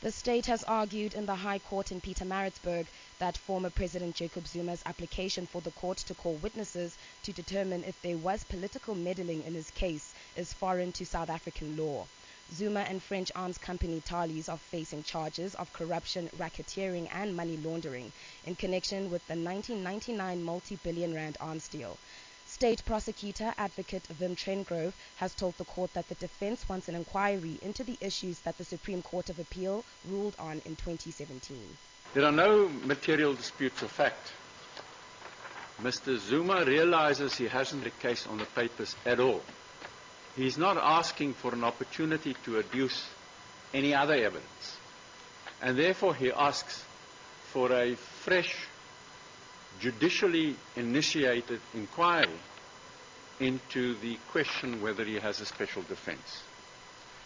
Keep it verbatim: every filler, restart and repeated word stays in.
The state has argued in the High Court in Pietermaritzburg that former President Jacob Zuma's application for the court to call witnesses to determine if there was political meddling in his case is foreign to South African law. Zuma and French arms company Thales are facing charges of corruption, racketeering and money laundering in connection with the nineteen ninety-nine multi-billion rand arms deal. State prosecutor advocate Wim Trengove has told the court that the defense wants an inquiry into the issues that the Supreme Court of Appeal ruled on in twenty seventeen. There are no material disputes of fact. Mister Zuma realizes he hasn't a case on the papers at all. He's not asking for an opportunity to adduce any other evidence. And therefore he asks for a fresh, judicially initiated inquiry into the question whether he has a special defense.